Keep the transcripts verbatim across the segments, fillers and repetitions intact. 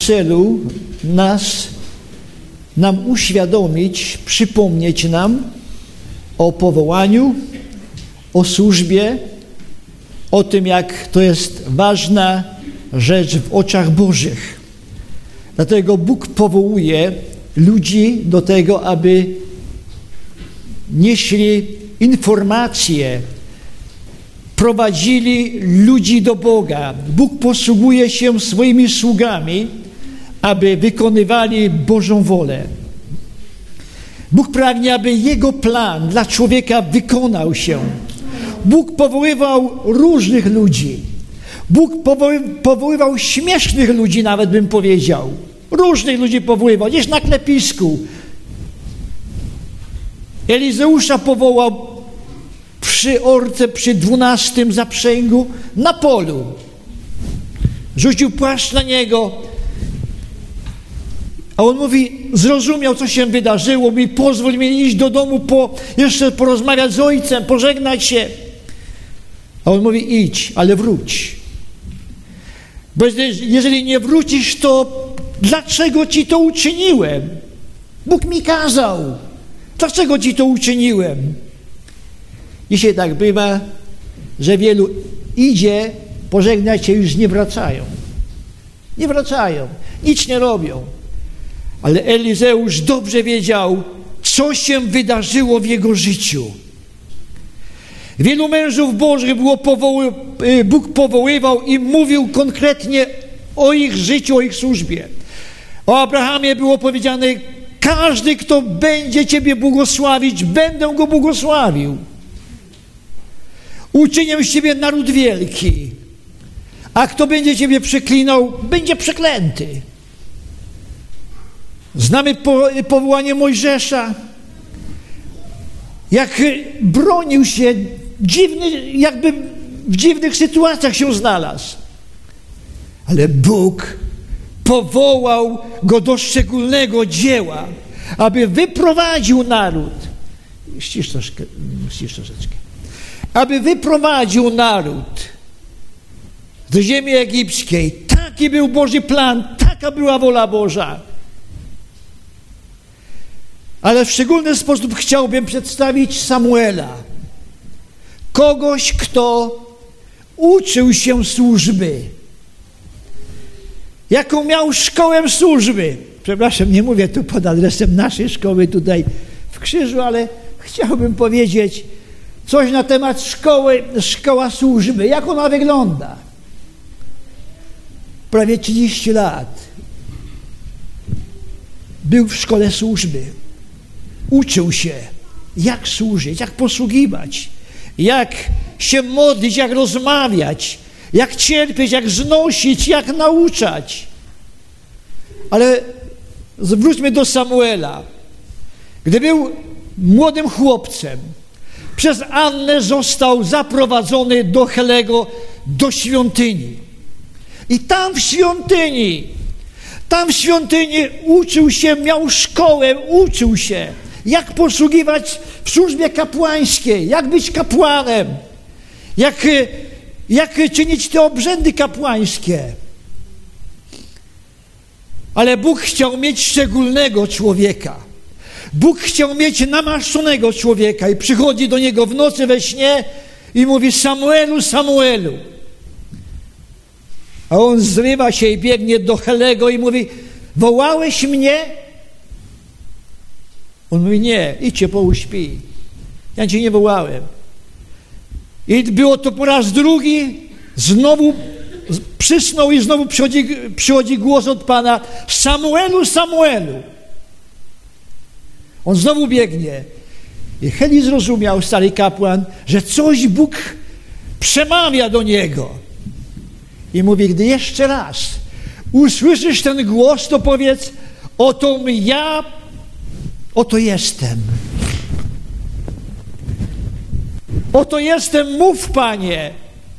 celu nas, nam uświadomić, przypomnieć nam o powołaniu, o służbie, o tym, jak to jest ważna rzecz w oczach Bożych. Dlatego Bóg powołuje ludzi do tego, aby nieśli informacje, prowadzili ludzi do Boga. Bóg posługuje się swoimi sługami, aby wykonywali Bożą wolę. Bóg pragnie, aby Jego plan dla człowieka wykonał się. Bóg powoływał różnych ludzi. Bóg powoły, powoływał śmiesznych ludzi, nawet bym powiedział. Różnych ludzi powoływał. Gdzieś na klepisku. Elizeusza powołał przy orce, przy dwunastym zaprzęgu, na polu. Rzucił płaszcz na niego, a on mówi, zrozumiał, co się wydarzyło, mówi, pozwól mi iść do domu, po, jeszcze porozmawiać z ojcem, pożegnać się. A on mówi, idź, ale wróć. Bo jeżeli nie wrócisz, to dlaczego ci to uczyniłem? Bóg mi kazał. Dlaczego ci to uczyniłem? Dzisiaj tak bywa, że wielu idzie, pożegnać się, już nie wracają. Nie wracają, nic nie robią. Ale Elizeusz dobrze wiedział, co się wydarzyło w jego życiu. Wielu mężów Bożych było powoły, Bóg powoływał i mówił konkretnie o ich życiu, o ich służbie. O Abrahamie było powiedziane, każdy, kto będzie Ciebie błogosławić, będę go błogosławił. Uczynię z Ciebie naród wielki, a kto będzie Ciebie przeklinał, będzie przeklęty. Znamy po, powołanie Mojżesza, jak bronił się, dziwny, jakby w dziwnych sytuacjach się znalazł. Ale Bóg powołał go do szczególnego dzieła, aby wyprowadził naród. Ścisz troszkę, ścisz troszeczkę. Aby wyprowadził naród z ziemi egipskiej. Taki był Boży plan, taka była wola Boża. Ale w szczególny sposób chciałbym przedstawić Samuela. Kogoś, kto uczył się służby. Jaką miał szkołę służby. Przepraszam, nie mówię tu pod adresem naszej szkoły tutaj w Krzyżu, ale chciałbym powiedzieć coś na temat szkoły, szkoła służby. Jak ona wygląda? Prawie trzydzieści lat był w szkole służby. Uczył się, jak służyć, jak posługiwać, jak się modlić, jak rozmawiać, jak cierpieć, jak znosić, jak nauczać. Ale zwróćmy do Samuela. Gdy był młodym chłopcem, przez Annę został zaprowadzony do Helego, do świątyni. I tam w świątyni, tam w świątyni uczył się, miał szkołę, uczył się, jak posługiwać w służbie kapłańskiej, jak być kapłanem, jak, jak czynić te obrzędy kapłańskie. Ale Bóg chciał mieć szczególnego człowieka. Bóg chciał mieć namaszczonego człowieka i przychodzi do niego w nocy we śnie i mówi: Samuelu, Samuelu. A on zrywa się i biegnie do Helego i mówi: wołałeś mnie? On mówi: nie, idźcie, połóż, śpi. Ja cię nie wołałem. I było to po raz drugi, znowu przysnął i znowu przychodzi, przychodzi głos od Pana: Samuelu, Samuelu. On znowu biegnie. I Heli zrozumiał, stary kapłan, że coś Bóg przemawia do niego. I mówi: gdy jeszcze raz usłyszysz ten głos, to powiedz: oto ja, oto jestem. Oto jestem, mów, Panie,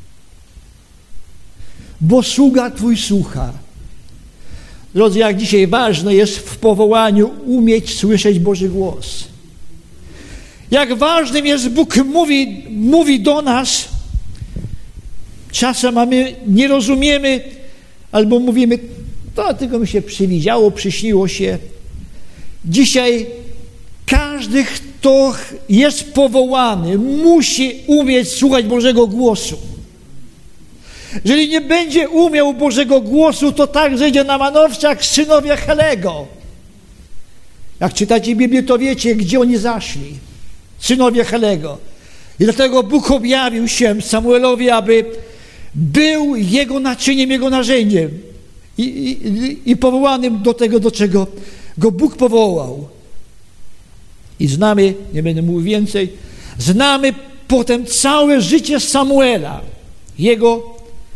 bo sługa Twój słucha. Drodzy, jak dzisiaj ważne jest w powołaniu umieć słyszeć Boży głos. Jak ważnym jest, Bóg mówi, mówi do nas. Czasem mamy, nie rozumiemy, albo mówimy: To tylko mi się przywidziało, przyśniło się. Dzisiaj każdy, kto jest powołany, musi umieć słuchać Bożego głosu. Jeżeli nie będzie umiał Bożego głosu, to tak zejdzie na manowce jak synowie Helego. Jak czytacie Biblię, to wiecie, gdzie oni zaszli. Synowie Helego. I dlatego Bóg objawił się Samuelowi, aby był jego naczyniem, jego narzędziem. I, i, i powołanym do tego, do czego go Bóg powołał. I znamy, nie będę mówił więcej, znamy potem całe życie Samuela, jego,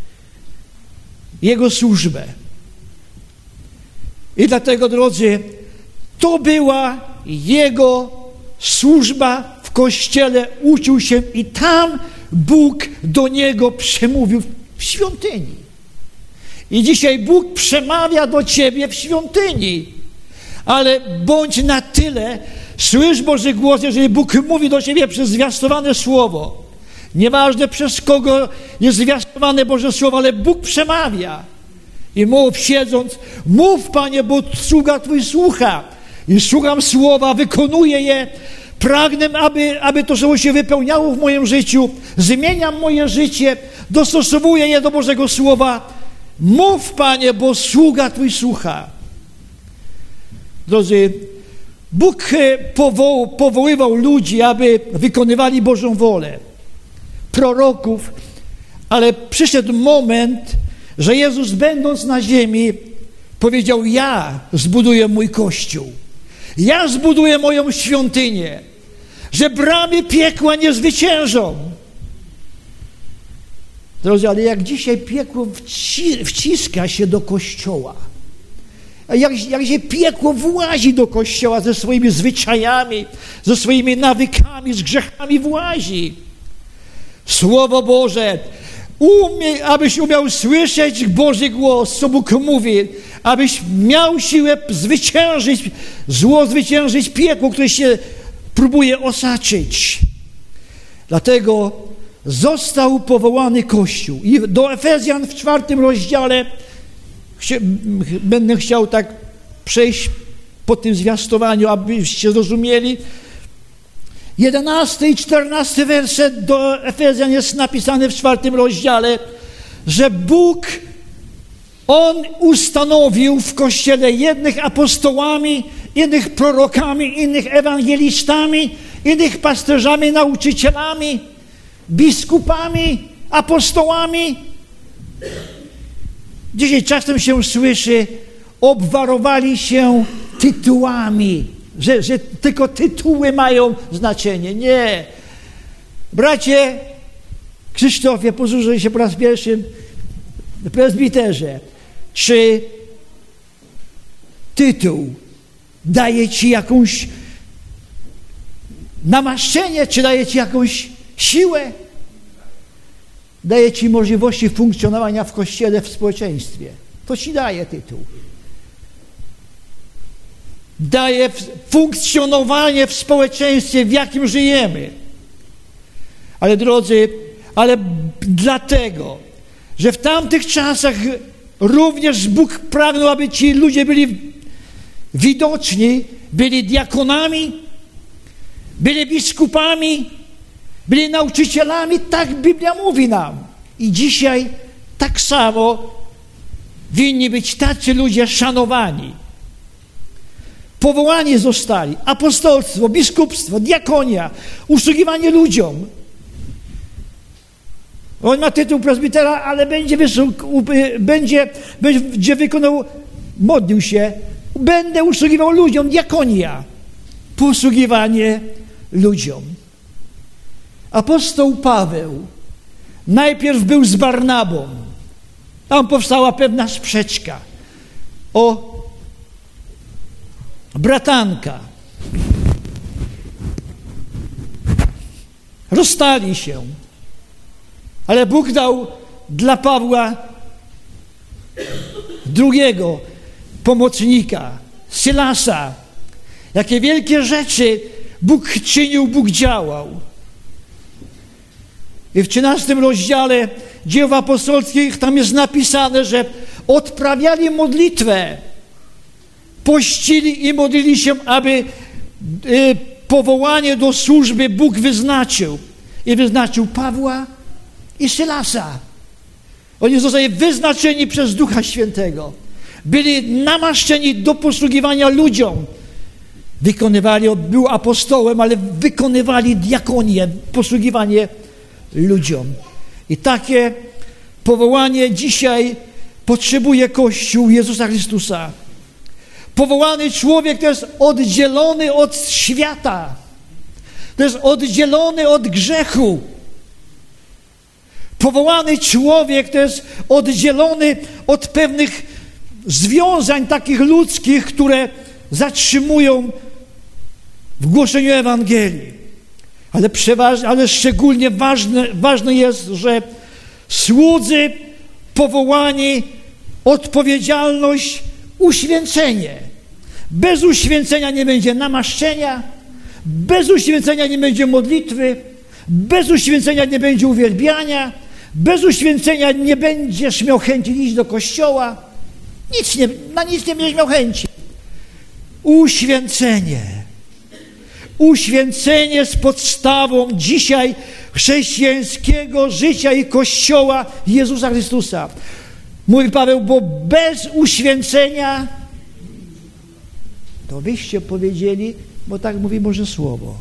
jego służbę. I dlatego, drodzy, to była jego służba w Kościele, uczył się i tam Bóg do niego przemówił w świątyni. I dzisiaj Bóg przemawia do ciebie w świątyni. Ale bądź na tyle, słysz Boży głos, jeżeli Bóg mówi do ciebie przez zwiastowane słowo. Nieważne przez kogo jest zwiastowane Boże słowo, ale Bóg przemawia. I mów siedząc, mów Panie, bo sługa Twój słucha. I słucham słowa, wykonuję je, pragnę, aby, aby to słowo się wypełniało w moim życiu. Zmieniam moje życie, dostosowuję je do Bożego Słowa. Mów, Panie, bo sługa Twój słucha. Drodzy, Bóg powoł, powoływał ludzi, aby wykonywali Bożą wolę. Proroków, ale przyszedł moment, że Jezus, będąc na ziemi, powiedział: ja zbuduję mój Kościół. Ja zbuduję moją świątynię, że bramy piekła nie zwyciężą. Drodzy, ale jak dzisiaj piekło wci, wciska się do Kościoła, a jak, jak się piekło włazi do Kościoła ze swoimi zwyczajami, ze swoimi nawykami, z grzechami włazi. Słowo Boże, umie, abyś umiał słyszeć Boży głos, co Bóg mówi, abyś miał siłę zwyciężyć zło, zwyciężyć piekło, które się próbuje osaczyć. Dlatego został powołany Kościół. I do Efezjan w czwartym rozdziale będę chciał tak przejść po tym zwiastowaniu, abyście zrozumieli. Jedenasty i czternasty werset do Efezjan jest napisany w czwartym rozdziale, że Bóg, On ustanowił w Kościele jednych apostołami, innych prorokami, innych ewangelistami, innych pasterzami, nauczycielami, biskupami, apostołami. Dzisiaj czasem się słyszy, obwarowali się tytułami, że, że tylko tytuły mają znaczenie. Nie. Bracie Krzysztofie, posłużę się po raz pierwszy w prezbiterze. Czy tytuł daje ci jakąś namaszczenie, czy daje ci jakąś siłę? Daje ci możliwości funkcjonowania w Kościele, w społeczeństwie. To ci daje tytuł. Daje funkcjonowanie w społeczeństwie, w jakim żyjemy. Ale drodzy, ale dlatego, że w tamtych czasach również Bóg pragnął, aby ci ludzie byli widoczni, byli diakonami, byli biskupami, byli nauczycielami, tak Biblia mówi nam. I dzisiaj tak samo winni być tacy ludzie szanowani. Powołani zostali apostolstwo, biskupstwo, diakonia, usługiwanie ludziom. On ma tytuł prezbitera, ale będzie, będzie, będzie wykonał, modlił się, będę usługiwał ludziom, diakonia, posługiwanie ludziom. Apostoł Paweł najpierw był z Barnabą. Tam powstała pewna sprzeczka o bratanka. Rozstali się. Ale Bóg dał dla Pawła drugiego pomocnika, Sylasa. Jakie wielkie rzeczy Bóg czynił, Bóg działał. I w trzynastym rozdziale Dzieł apostolskich tam jest napisane, że odprawiali modlitwę, pościli i modlili się, aby y, powołanie do służby Bóg wyznaczył. I wyznaczył Pawła i Sylasa. Oni zostali wyznaczeni przez Ducha Świętego. Byli namaszczeni do posługiwania ludziom. Wykonywali, był apostołem, ale wykonywali diakonię, posługiwanie ludziom. I takie powołanie dzisiaj potrzebuje Kościół Jezusa Chrystusa. Powołany człowiek to jest oddzielony od świata. To jest oddzielony od grzechu. Powołany człowiek to jest oddzielony od pewnych związań takich ludzkich, które zatrzymują w głoszeniu Ewangelii. Ale, przeważnie, ale szczególnie ważne, ważne jest, że słudzy powołani, odpowiedzialność, uświęcenie. Bez uświęcenia nie będzie namaszczenia, bez uświęcenia nie będzie modlitwy, bez uświęcenia nie będzie uwielbiania, bez uświęcenia nie będziesz miał chęci iść do kościoła. Nic nie, na nic nie będziesz miał chęci. Uświęcenie. Uświęcenie jest podstawą dzisiaj chrześcijańskiego życia i Kościoła Jezusa Chrystusa. Mówi Paweł, bo bez uświęcenia, to wyście powiedzieli, bo tak mówi Boże Słowo.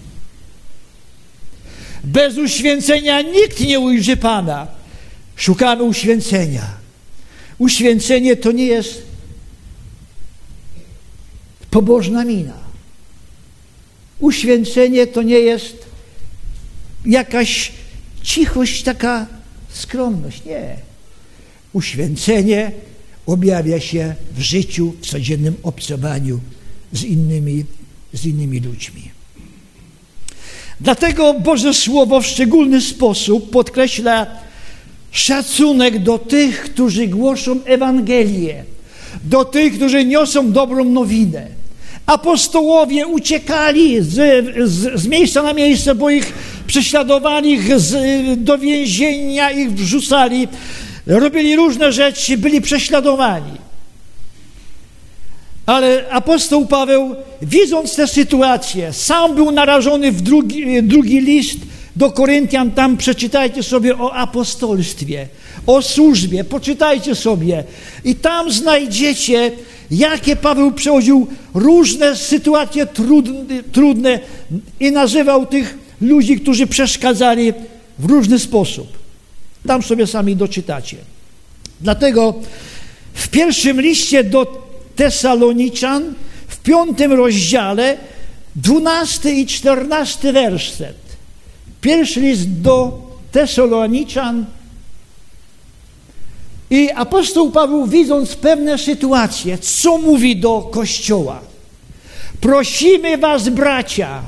Bez uświęcenia nikt nie ujrzy Pana. Szukamy uświęcenia. Uświęcenie to nie jest pobożna mina. Uświęcenie to nie jest jakaś cichość, taka skromność. Nie. Uświęcenie objawia się w życiu, w codziennym obcowaniu z innymi, z innymi ludźmi. Dlatego Boże Słowo w szczególny sposób podkreśla szacunek do tych, którzy głoszą Ewangelię, do tych, którzy niosą dobrą nowinę. Apostołowie uciekali z, z, z miejsca na miejsce, bo ich prześladowali, ich z, do więzienia ich wrzucali, robili różne rzeczy, byli prześladowani. Ale apostoł Paweł, widząc tę sytuację, sam był narażony w drugi, drugi list do Koryntian, tam przeczytajcie sobie o apostolstwie, o służbie, poczytajcie sobie i tam znajdziecie, jakie Paweł przechodził różne sytuacje trudne, trudne i nazywał tych ludzi, którzy przeszkadzali w różny sposób. Tam sobie sami doczytacie. Dlatego w pierwszym liście do Tesaloniczan, w piątym rozdziale, dwunasty i czternasty werset. Pierwszy list do Tesaloniczan i apostoł Paweł, widząc pewne sytuacje, co mówi do Kościoła? Prosimy was, bracia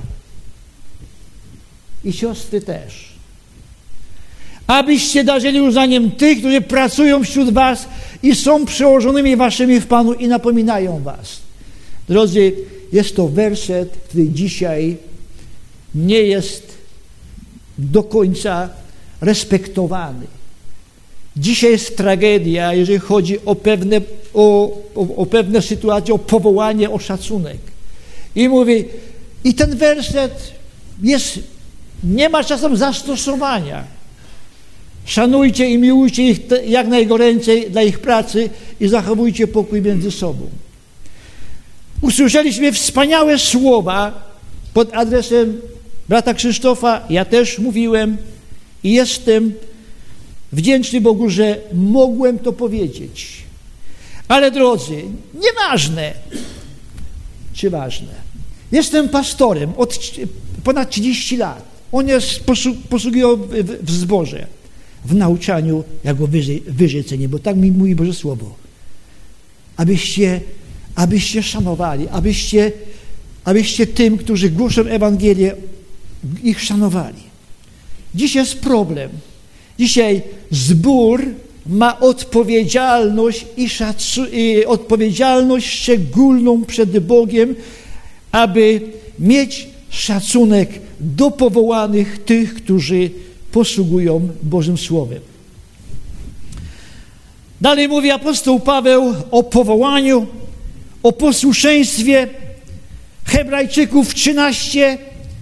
i siostry też, abyście darzyli uznaniem tych, którzy pracują wśród was i są przełożonymi waszymi w Panu i napominają was. Drodzy, jest to werset, który dzisiaj nie jest do końca respektowany. Dzisiaj jest tragedia, jeżeli chodzi o pewne, o, o, o pewne sytuacje, o powołanie, o szacunek. I mówi, i ten werset jest, nie ma czasem zastosowania. Szanujcie i miłujcie ich jak najgoręcej dla ich pracy i zachowujcie pokój między sobą. Usłyszeliśmy wspaniałe słowa pod adresem brata Krzysztofa. Ja też mówiłem i jestem wdzięczny Bogu, że mogłem to powiedzieć. Ale drodzy, nieważne, czy ważne. Jestem pastorem od ponad trzydziestu lat. On jest, posługuje w zborze, w nauczaniu, jak go wyżej, wyżej cenię, bo tak mi mówi Boże Słowo. Abyście, abyście szanowali, abyście, abyście tym, którzy głoszą Ewangelię, ich szanowali. Dzisiaj jest problem. Dzisiaj zbór ma odpowiedzialność i, szacu, i odpowiedzialność szczególną przed Bogiem, aby mieć szacunek do powołanych tych, którzy posługują Bożym Słowem. Dalej mówi apostoł Paweł o powołaniu, o posłuszeństwie. Hebrajczyków trzynaście,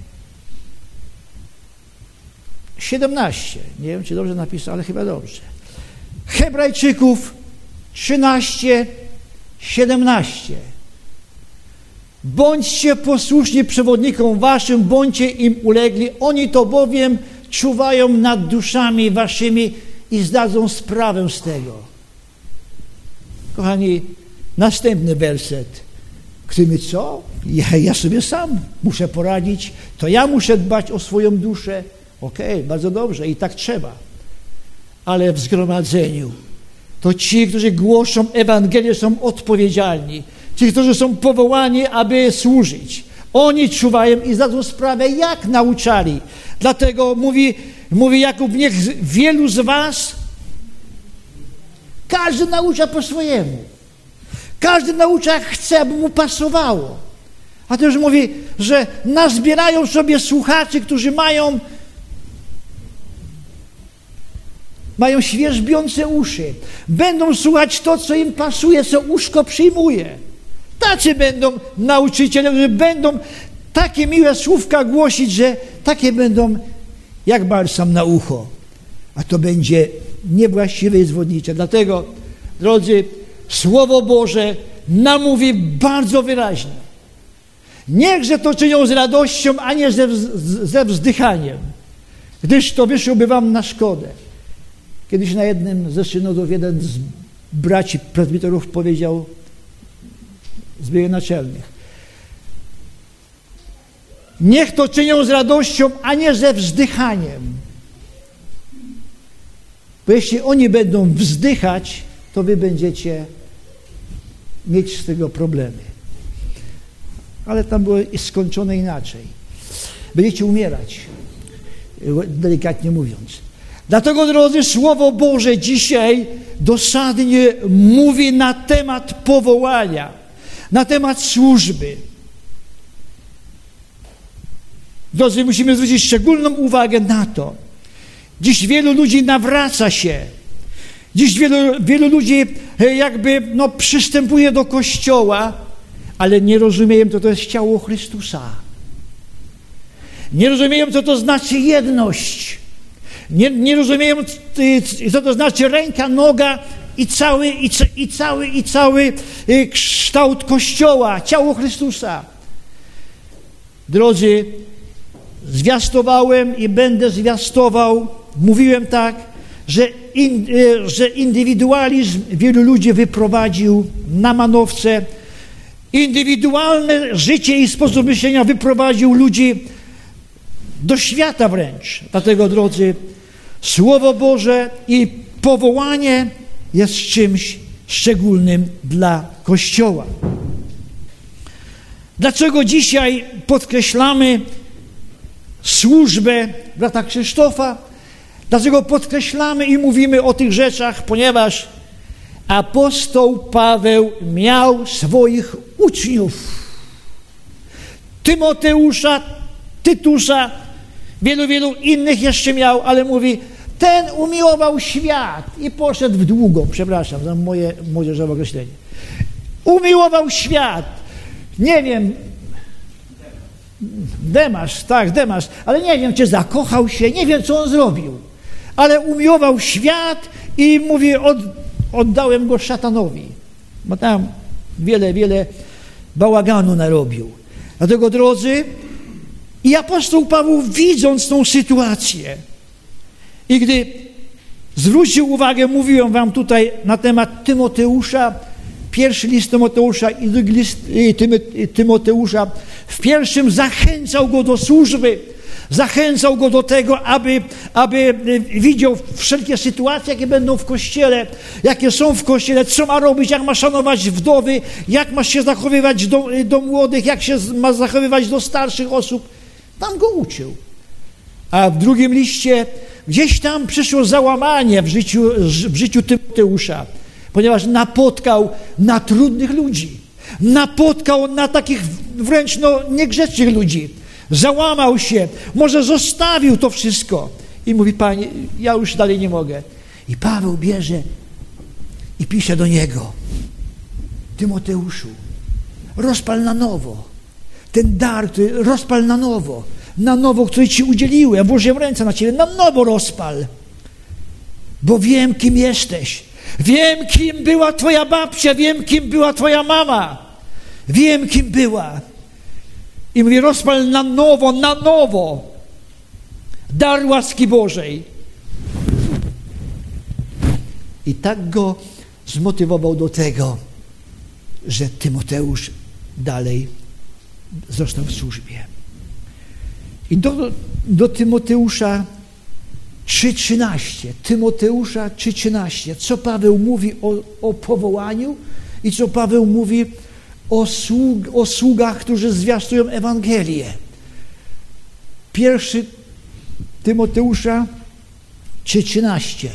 siedemnaście. Nie wiem, czy dobrze napisał, ale chyba dobrze. Hebrajczyków trzynaście, siedemnaście. Bądźcie posłuszni przewodnikom waszym, bądźcie im ulegli. Oni to bowiem czuwają nad duszami waszymi i zdadzą sprawę z tego. Kochani, następny werset. Który co? Ja, ja sobie sam muszę poradzić. To ja muszę dbać o swoją duszę. Okej, okay, bardzo dobrze i tak trzeba. Ale w zgromadzeniu to ci, którzy głoszą Ewangelię, są odpowiedzialni. Ci, którzy są powołani, aby służyć. Oni czuwają i zdadzą sprawę, jak nauczali. Dlatego mówi, mówi Jakub, niech wielu z was, każdy naucza po swojemu. Każdy naucza, jak chce, aby mu pasowało. A też mówi, że nazbierają sobie słuchaczy, którzy mają mają świerzbiące uszy. Będą słuchać to, co im pasuje, co uszko przyjmuje. Tacy będą nauczyciele, którzy będą takie miłe słówka głosić, że takie będą jak balsam na ucho. A to będzie niewłaściwe i zwodnicze. Dlatego, drodzy, Słowo Boże nam mówi bardzo wyraźnie. Niechże to czynią z radością, a nie ze, ze wzdychaniem, gdyż to wyszłoby wam na szkodę. Kiedyś na jednym ze synodów jeden z braci prezbiterów powiedział, z biegłych naczelnych, niech to czynią z radością, a nie ze wzdychaniem. Bo jeśli oni będą wzdychać, to wy będziecie mieć z tego problemy. Ale tam było skończone inaczej. Będziecie umierać, delikatnie mówiąc. Dlatego, drodzy, Słowo Boże dzisiaj dosadnie mówi na temat powołania, na temat służby. Drodzy, musimy zwrócić szczególną uwagę na to. Dziś wielu ludzi nawraca się. Dziś wielu, wielu ludzi jakby no, przystępuje do Kościoła, ale nie rozumieją, co to jest ciało Chrystusa. Nie rozumieją, co to znaczy jedność. Nie, nie rozumieją, co to znaczy ręka, noga i cały, i, i cały, i cały kształt Kościoła, ciało Chrystusa. Drodzy, zwiastowałem i będę zwiastował, mówiłem tak, że, in, że indywidualizm wielu ludzi wyprowadził na manowce. Indywidualne życie i sposób myślenia wyprowadził ludzi do świata wręcz. Dlatego, drodzy, Słowo Boże i powołanie jest czymś szczególnym dla Kościoła. Dlaczego dzisiaj podkreślamy służbę brata Krzysztofa? Dlaczego podkreślamy i mówimy o tych rzeczach? Ponieważ apostoł Paweł miał swoich uczniów. Tymoteusza, Tytusza, wielu, wielu innych jeszcze miał, ale mówi, ten umiłował świat i poszedł w długą, przepraszam za moje młodzieżowe określenie. Umiłował świat. Nie wiem, Demasz, tak, Demasz, ale nie wiem, czy zakochał się, nie wiem, co on zrobił, ale umiłował świat i mówi, od, oddałem go szatanowi, bo tam wiele, wiele bałaganu narobił. Dlatego, drodzy, i apostoł Paweł, widząc tą sytuację i gdy zwrócił uwagę, mówiłem wam tutaj na temat Tymoteusza, pierwszy list Tymoteusza i drugi list Tymoteusza, w pierwszym zachęcał go do służby, zachęcał go do tego, aby, aby widział wszelkie sytuacje, jakie będą w Kościele, jakie są w Kościele, co ma robić, jak ma szanować wdowy, jak ma się zachowywać do, do młodych, jak się ma zachowywać do starszych osób. Tam go uczył. A w drugim liście gdzieś tam przyszło załamanie w życiu, w życiu Tymoteusza, ponieważ napotkał na trudnych ludzi. Napotkał na takich wręcz no, niegrzecznych ludzi. Załamał się, może zostawił to wszystko. I mówi, Panie, ja już dalej nie mogę. I Paweł bierze I pisze do niego: Tymoteuszu, rozpal na nowo ten dar, który rozpal na nowo, na nowo, który Ci udzieliłem, włożyłem ręce na Ciebie, na nowo rozpal, bo wiem, kim jesteś, wiem, kim była Twoja babcia, wiem, kim była Twoja mama, wiem, kim była. I mówi: rozpal na nowo, na nowo dar łaski Bożej. I tak go zmotywował do tego, że Tymoteusz dalej został w służbie. I do, do Tymoteusza trzy trzynaście, Tymoteusza trzy trzynaście, co Paweł mówi o, o powołaniu i co Paweł mówi o, sług, o sługach, którzy zwiastują Ewangelię. Pierwszy Tymoteusza trzy trzynaście.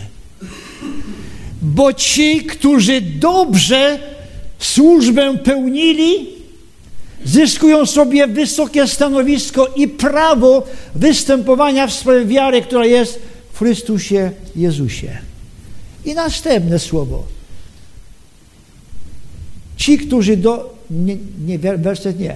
Bo ci, którzy dobrze służbę pełnili, zyskują sobie wysokie stanowisko i prawo występowania w sprawie wiary, która jest w Chrystusie Jezusie. I następne słowo. Ci, którzy do... Nie, nie werset nie.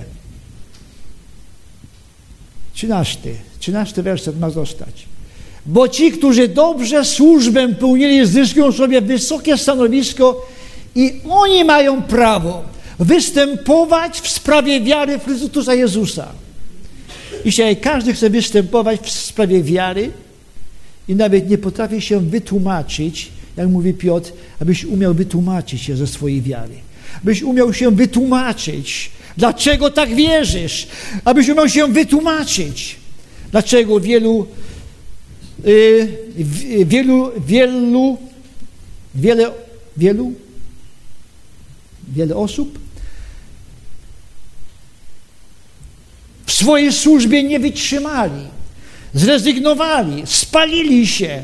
Trzynasty. Trzynasty werset ma zostać. Bo ci, którzy dobrze służbę pełnili, zyskują sobie wysokie stanowisko i oni mają prawo występować w sprawie wiary w Chrystusa Jezusa. Dzisiaj każdy chce występować w sprawie wiary i nawet nie potrafi się wytłumaczyć, jak mówi Piotr, abyś umiał wytłumaczyć się ze swojej wiary. Abyś umiał się wytłumaczyć, dlaczego tak wierzysz. Abyś umiał się wytłumaczyć, dlaczego wielu Yy, wielu, wielu, wiele, wielu, wiele osób w swojej służbie nie wytrzymali, zrezygnowali, spalili się,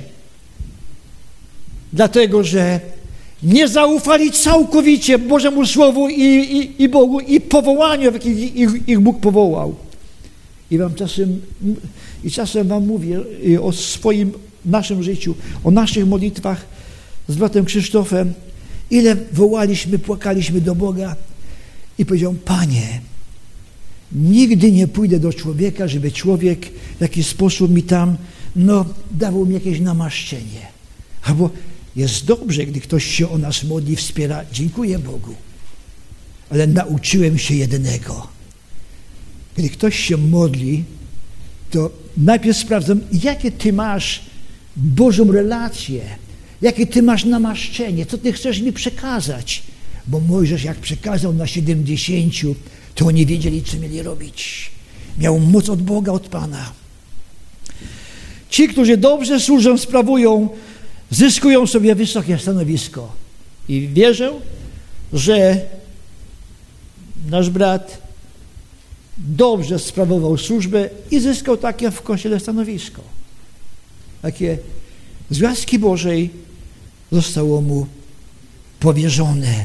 dlatego że nie zaufali całkowicie Bożemu Słowu i, i, i Bogu i powołaniu, w jakim ich, ich Bóg powołał. I wam czasem, i czasem wam mówię o swoim, naszym życiu, o naszych modlitwach z bratem Krzysztofem, ile wołaliśmy, płakaliśmy do Boga i powiedział: Panie, nigdy nie pójdę do człowieka, żeby człowiek w jakiś sposób mi tam, no, dawał mi jakieś namaszczenie. Albo jest dobrze, gdy ktoś się o nas modli, wspiera, dziękuję Bogu, ale nauczyłem się jednego. Gdy ktoś się modli, to najpierw sprawdzam, jakie ty masz Bożą relację, jakie ty masz namaszczenie, co ty chcesz mi przekazać. Bo Mojżesz, jak przekazał na siedemdziesięciu, to oni wiedzieli, co mieli robić. Miał moc od Boga, od Pana. Ci, którzy dobrze służą, sprawują, zyskują sobie wysokie stanowisko. I wierzę, że nasz brat dobrze sprawował służbę i zyskał takie w Kościele stanowisko. Takie z łaski Bożej zostało mu powierzone.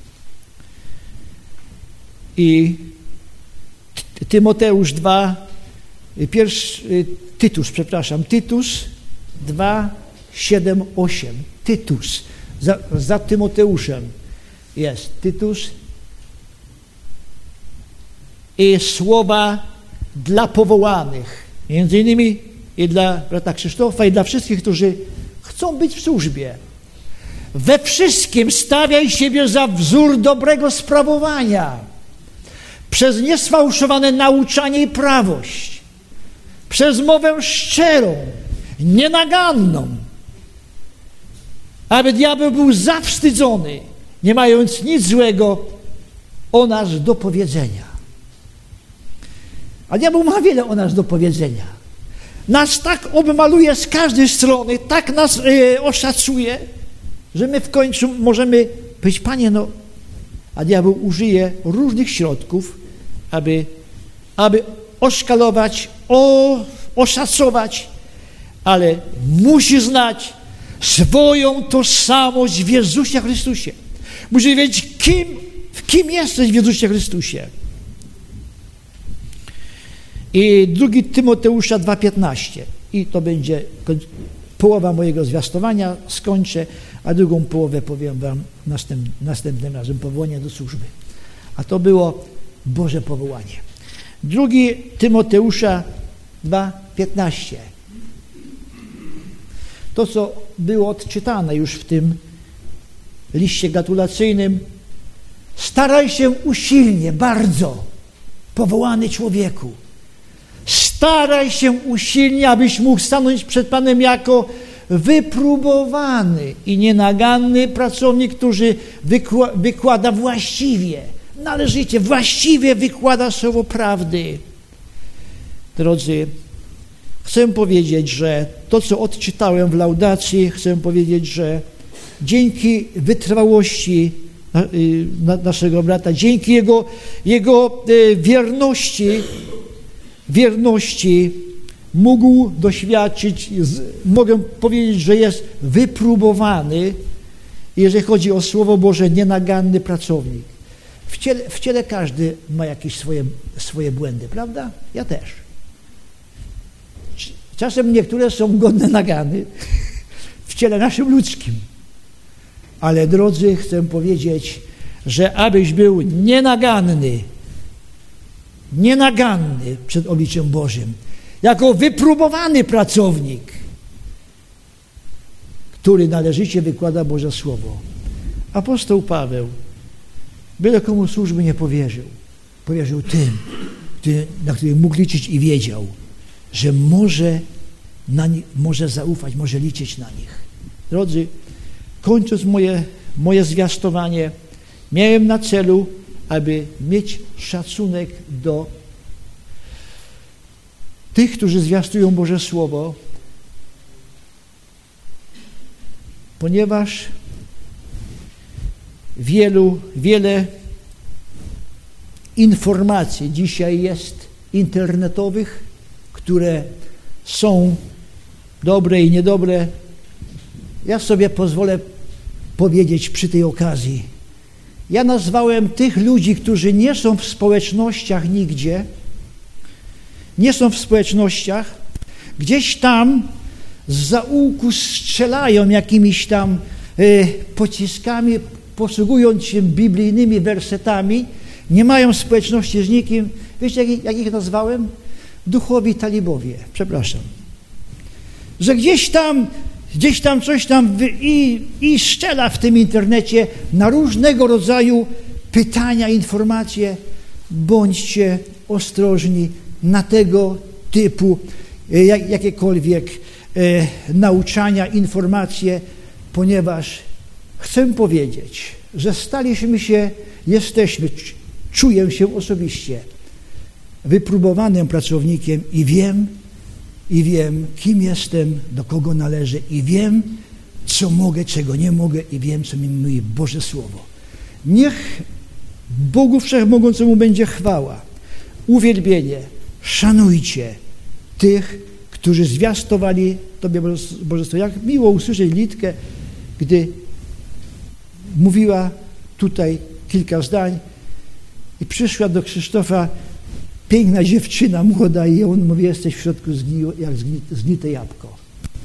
I Tymoteusz dwa, pierwszy, Tytus, przepraszam, Tytus dwa, siedem, osiem. Tytus, za, za Tymoteuszem jest Tytus. I słowa dla powołanych, między innymi i dla brata Krzysztofa, i dla wszystkich, którzy chcą być w służbie. We wszystkim stawiaj siebie za wzór dobrego sprawowania, przez niesfałszowane nauczanie i prawość, przez mowę szczerą, nienaganną, aby diabeł był zawstydzony, nie mając nic złego o nas do powiedzenia. A diabeł ma wiele o nas do powiedzenia. Nas tak obmaluje z każdej strony, tak nas e, oszacuje, że my w końcu możemy powiedzieć: Panie, no, a diabeł użyje różnych środków, aby, aby oszkalować, o, oszacować, ale musi znać swoją tożsamość w Jezusie Chrystusie. Musi wiedzieć, kim, kim jesteś w Jezusie Chrystusie. I drugi Tymoteusza dwa piętnaście. I to będzie połowa mojego zwiastowania skończę, a drugą połowę powiem wam następ, następnym razem, powołanie do służby. A to było Boże powołanie. Drugi Tymoteusza dwa piętnaście. To, co było odczytane już w tym liście gratulacyjnym. Staraj się usilnie, bardzo, powołany człowieku. Staraj się usilnie, abyś mógł stanąć przed Panem jako wypróbowany i nienaganny pracownik, który wykła, wykłada właściwie, należycie, właściwie wykłada słowo prawdy. Drodzy, chcę powiedzieć, że to, co odczytałem w laudacji, chcę powiedzieć, że dzięki wytrwałości naszego brata, dzięki jego, jego wierności, wierności mógł doświadczyć, mogę powiedzieć, że jest wypróbowany, jeżeli chodzi o Słowo Boże, nienaganny pracownik. W ciele, w ciele każdy ma jakieś swoje, swoje błędy, prawda? Ja też. Czasem niektóre są godne nagany w ciele naszym ludzkim. Ale drodzy, chcę powiedzieć, że abyś był nienaganny, nienaganny przed obliczem Bożym, jako wypróbowany pracownik, który należycie wykłada Boże Słowo. Apostoł Paweł byle komu służby nie powierzył. Powierzył tym, który, na których mógł liczyć i wiedział, że może, na nie, może zaufać, może liczyć na nich. Drodzy, kończąc moje, moje zwiastowanie, miałem na celu, aby mieć szacunek do tych, którzy zwiastują Boże Słowo, ponieważ wielu, wiele informacji dzisiaj jest internetowych, które są dobre i niedobre. Ja sobie pozwolę powiedzieć przy tej okazji. Ja nazwałem tych ludzi, którzy nie są w społecznościach nigdzie, nie są w społecznościach, gdzieś tam z zaułku strzelają jakimiś tam y, pociskami, posługując się biblijnymi wersetami, nie mają społeczności z nikim. Wiecie, jak, jak ich nazwałem? Duchowi talibowie, przepraszam. Że gdzieś tam, gdzieś tam coś tam wy, i, i strzela w tym internecie na różnego rodzaju pytania, informacje. Bądźcie ostrożni na tego typu jak, jakiekolwiek e, nauczania, informacje, ponieważ chcę powiedzieć, że staliśmy się, jesteśmy, czuję się osobiście wypróbowanym pracownikiem i wiem, i wiem, kim jestem, do kogo należę i wiem, co mogę, czego nie mogę i wiem, co mi mówi Boże Słowo. Niech Bogu Wszechmogącemu będzie chwała, uwielbienie, szanujcie tych, którzy zwiastowali Tobie Boże Słowo. Jak miło usłyszeć Litkę, gdy mówiła tutaj kilka zdań i przyszła do Krzysztofa piękna dziewczyna, młoda, i on mówi, jesteś w środku zgni, jak zgni, zgnite jabłko.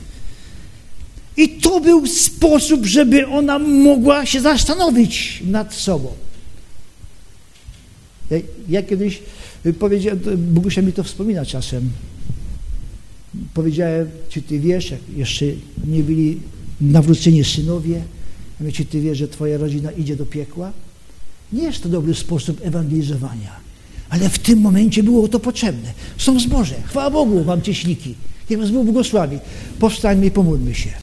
I to był sposób, żeby ona mogła się zastanowić nad sobą. Ja, ja kiedyś powiedziałem, Bogusia mi to wspomina czasem, powiedziałem, czy ty wiesz, jak jeszcze nie byli nawróceni synowie, ja mówię, czy ty wiesz, że twoja rodzina idzie do piekła? Nie jest to dobry sposób ewangelizowania. Ale w tym momencie było to potrzebne. Są zboże. Chwała Bogu wam cieśniki. Niech was Bóg błogosławi. Powstańmy i pomódlmy się.